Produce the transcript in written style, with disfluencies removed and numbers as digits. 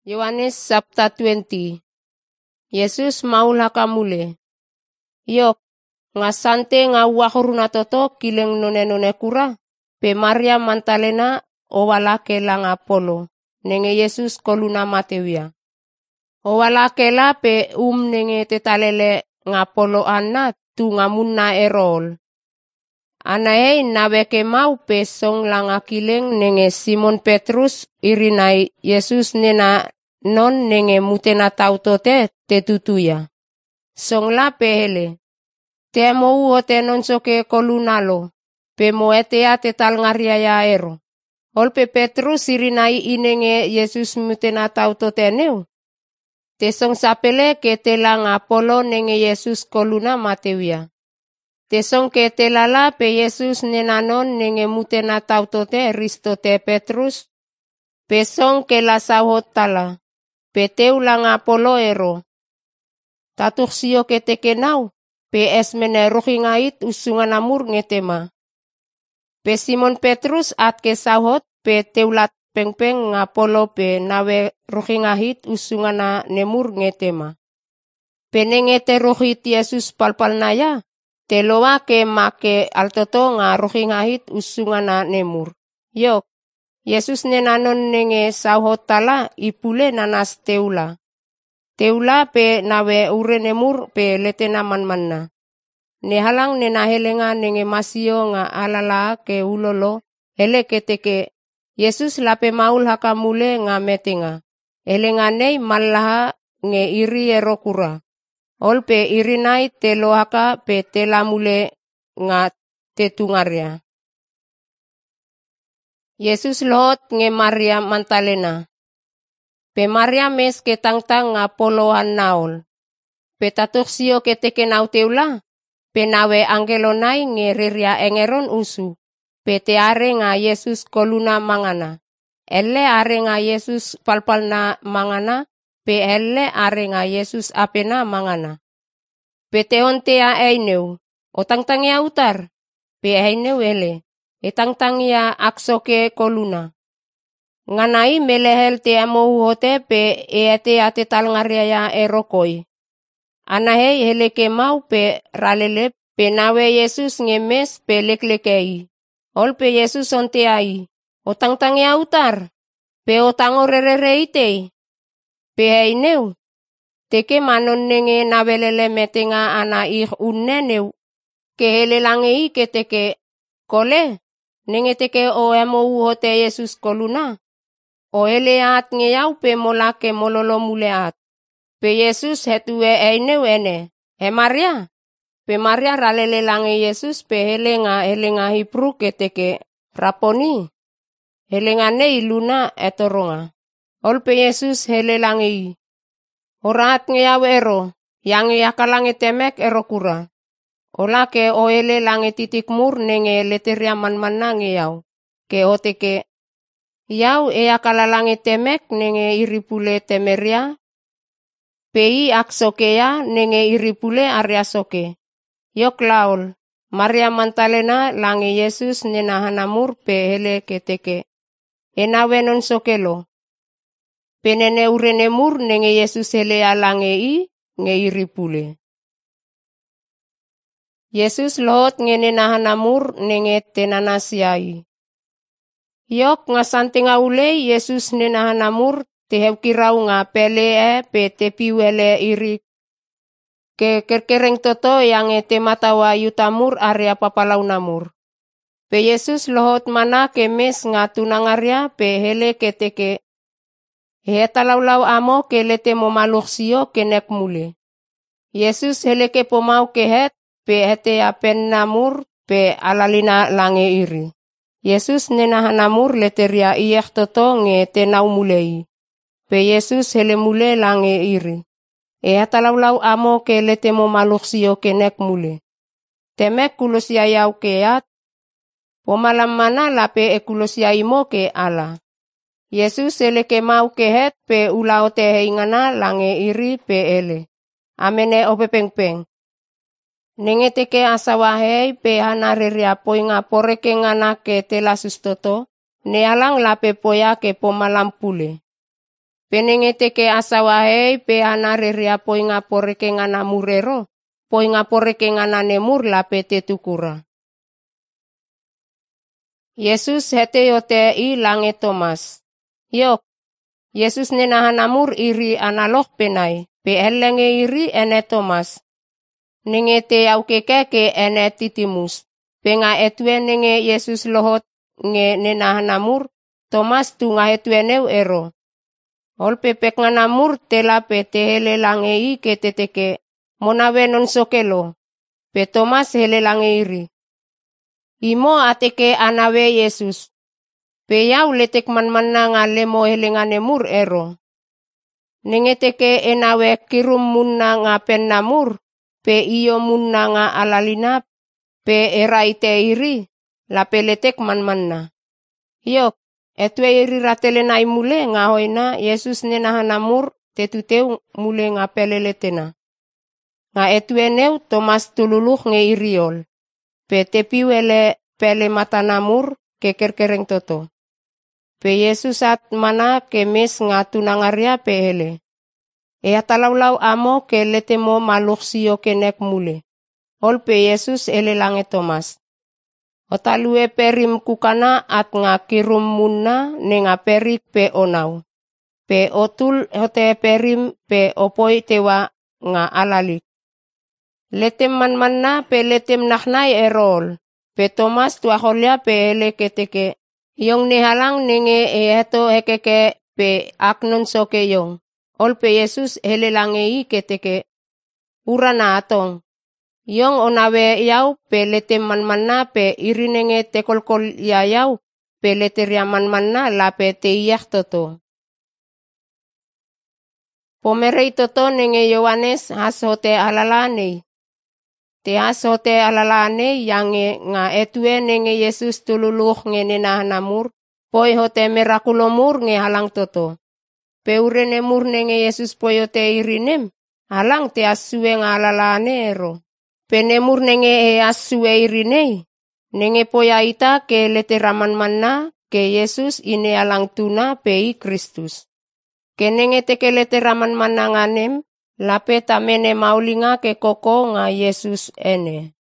Yohanes sabta 20. Yesus maul hakamule. Yok, ngasante ngawahuruna toto kileng none kura, pe Maria Mantalena owalake lang Apolo, nenge Yesus koluna Matewia. Owalake la pe nenge tetalele ngapolo anna tu ngamunna erol. Anae naweke mau pe song langa kileng nenge Simon Petrus irinai Yesus nena non nenge mutena tautote te tutuya. Song la pe hele. Te mou o te non soke kolunalo, pe moetea te tal ngaria ya ero. Olpe Petrus irinai inenge Yesus mutena tautote neu. Te song sapele ke te lang Apolo nenge Yesus koluna Matewia. Te song ke te lala pe Yesus nenanon nenge mutena tautote ristote Petrus. Pe song ke la sahot tala. Pe teu lang Apolo ero. Tatuk sio ke te kenau. Pe esmene rohingait usungan amur ngetema. Pe Simon Petrus at ke sahot pe teulat pengpeng Apolo pe nawe rohingahit usungana nemur ngetema. Pe nengete rohit Yesus palpal naya. Te loa ke make altoto nga rohingahit usungana nemur. Yok, Yesus nenanon nenge sahot tala ipule nanas teula. Teula pe nawe ure nemur pe letena manmanna. Nehalang nena helenga nenge masio nga alala ke ulolo hele keteke. Yesus lape maul hakamule nga metenga. Helenga nei malaha nge iri erokura. Olpe irinai te loaka pe te lamule nga te tungaria. Yesus lohot nge Maria Mantalena. Pe Maria mes ke tangtang nga polohan naol. Pe tatuk sio ke teke nau teula. Pe nawe angelonai nge riria engeron usu. Pe te are nga Yesus koluna mangana. Elle are nga Yesus palpalna mangana. Pe elle are nga Yesus apena mangana. Pe te ontea eineu. O tangtangia utar. Pe eineu ele. E tangtangia aksoke koluna. Nganai melehel te amou hote pe eate ate tal ngaria ya erokoi. Anahei heleke mau pe ralele pe nawe Yesus ngemes pe leklekei. Ol pe Yesus onteai. O tangtangia utar. Pe o tango rerere itei. Pe eineu. Teke manon nenge nawelele metenga ana unneneu. Ke hele langei ke teke kole. Nenge teke o emou hote Yesus koluna. O hele at ngeyau pe molake mololo mule at. Pe Yesus hetue eineu ene. He Maria. Pe Maria ralele lange Yesus pe helenga Hibru ke teke Raponi. Helenga nei luna etoronga. Ol pe Yesus hele langei. Orat ngeyau ero. Yang yakalange temek ero kura. Ola ke o ele lange titik mur nenge leteria manmanna ngeyau. Ke o teke. Yau yakalalange temek nenge iripule temeria. Pei aksokea nenge iripule ariasoke. Yok laol. Maria Mantalena lange Yesus nena hanamur pe hele keteke. Enawe non sokelo. Penene urene mur nenge Yesus hele alange nge iripule. Yesus lohot nge nena hanamur nenge tenanasiai. Yok ngasante nga ulei Yesus nena hanamur te heukirau nga pele pe te piwele iri. Ke kerkereng toto yang te matawa yutamur area papalau namur. Pe Yesus lohot mana ke mes nga tunangaria pe hele ke teke. He talaulau amo ke lete mo maluk sio ke nek mule. Yesus hele ke pomau ke het pe hete apen namur pe alalina lange iri. Yesus nena hanamur leteria iyek toto nge tenau mulei. Pe Yesus hele mule lange iri. E hatalaulau amo ke lete mo maluk sio ke nek mule. Temek kulosia yau ke at. Pomalam mana lape e kulosia imo ke ala. Yesus hele ke mau ke het pe ulao te heingana lange iri pe ele. Amene ope pengpeng. Nenge teke asawahei pe hana reria poinga poreke ngana ke tela sustoto. Nealang lape poya ke pomalam pule. Penenge teke asawahei pe ana reria poinga poreke ngana murero, poinga poreke ngana nemur lape tetukura. Yesus hete yote I lange Thomas. Yok, Yesus nena hanamur iri analoh penai, pe elenge iri ene Thomas. Nenge te aukeke ke ene Titimus. Penga etue nenge Yesus lohot nge nena hanamur, Thomas tu ngahetue neu ero. Olpe pek nganamur tela pe tehele lange I ke teteke monawe non sokelo. Pe Thomas hele lange iri. Imo ateke anawe Yesus. Pe yau letek manmanna nga lemo hele nganemur ero. Nenge teke enawe kirum munna nga pennamur. Pe iyo munna nga alalinap. Pe era ite iri. Lape letek manmanna. Yok. Etue iri ratelena imule nga hoina Yesus nena hanamur tetuteu mule nga peleletena. Nga etue neu Thomas tululuh nge iriol. Pe tepiwele pele matanamur ke kerkereng toto. Pe Yesus at mana ke mes nga tunangaria pe hele. Ea talaulau amo ke letemo maluk siyo kenek mule. Ol pe Yesus ele lange Thomas. Otalue perim kukana at nga kirum munna nenga perik pe onau. Pe otul hote perim pe opoi tewa nga alalik. Letem manmanna pe letem naknai erol. Pe Thomas tuaholia pe ele keteke. Yong nehalang nenge eheto hekeke pe aknon soke yong. Ol pe Yesus hele lange I keteke. Urana atong. Yong onawe yau pe letem manmanna pe irinenge tekolkol ya yau pe leteria manmanna la pe teiyak toto. Pomerei toto nenge Yohanes hasote alalane. Te hasote alalane yange nga etue nenge Yesus tululuh nge nenahanamur. Poi hote merakulomur nge halang toto. Pe urenemur nenge Yesus poyote irinem. Halang te asue nga alalane ero. Penemur nenge asue irinei. Nenge poya ita ke leteraman manna ke Yesus ine alang tuna pe I Kristus. Ke nenge teke leteraman manna nganem. Lape tamene maulinga ke koko nga Yesus ene.